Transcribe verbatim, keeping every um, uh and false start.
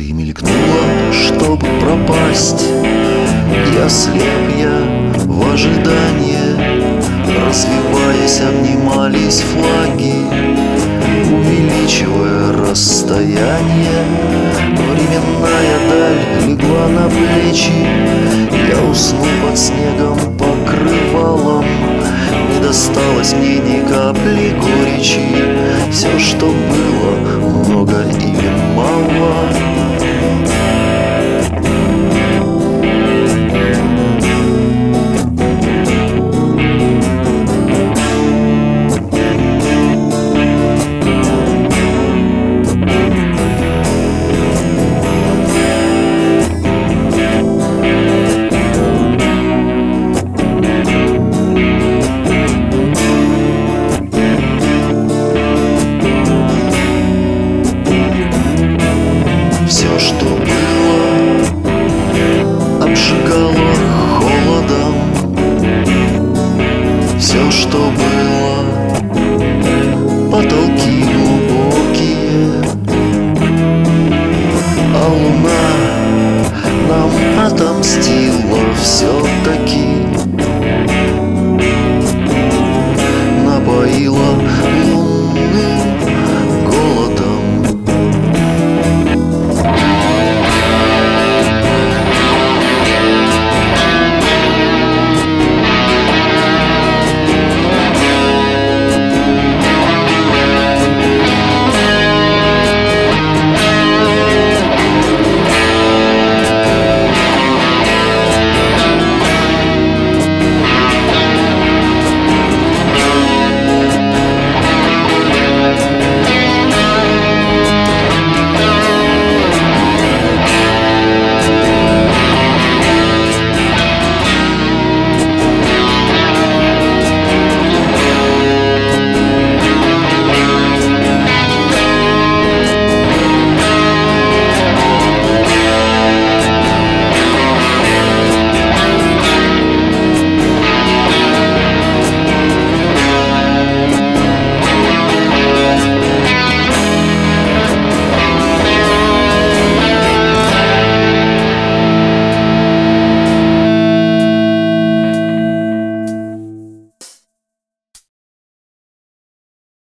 Ты мелькнула, чтобы пропасть. Я слеп, я в ожидании. Развиваясь, обнимались флаги, увеличивая расстояние. Временная даль легла на плечи. Я уснул под снегом покрывалом. Не досталось мне ни капли горечи. Все, что было,